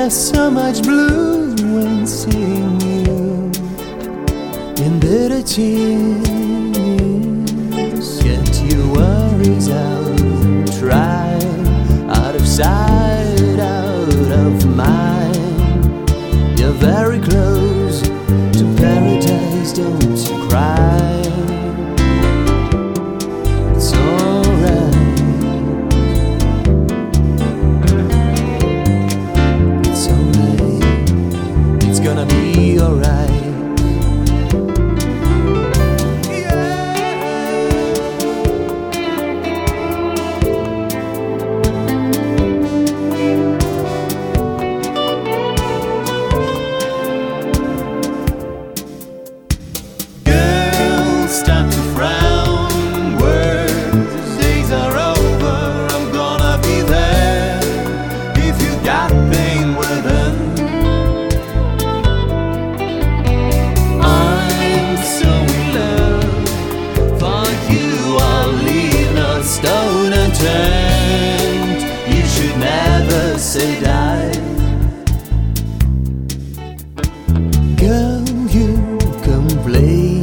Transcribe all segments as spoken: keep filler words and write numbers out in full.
There's so much blue when seeing you in bitter tears. Get your worries out, try out of sight, out of mind. You're very close to paradise, don't you cry. It's alright, it's alright, it's gonna be alright. Stop to frown, words, days are over, I'm gonna be there if you got pain within. I'm so in love, for you I'll leave no stone unturned. You should never say die. Girl, you complain,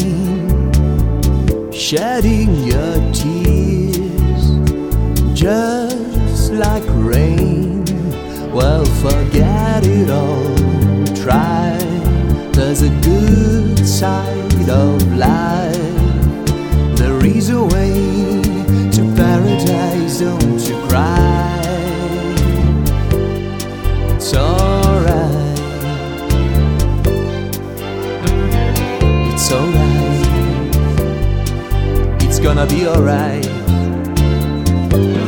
shedding your tears just like rain. Well, forget it all, try. There's a good side of life. There is a way to paradise, don't you cry. It's alright, it's alright, it's gonna be alright.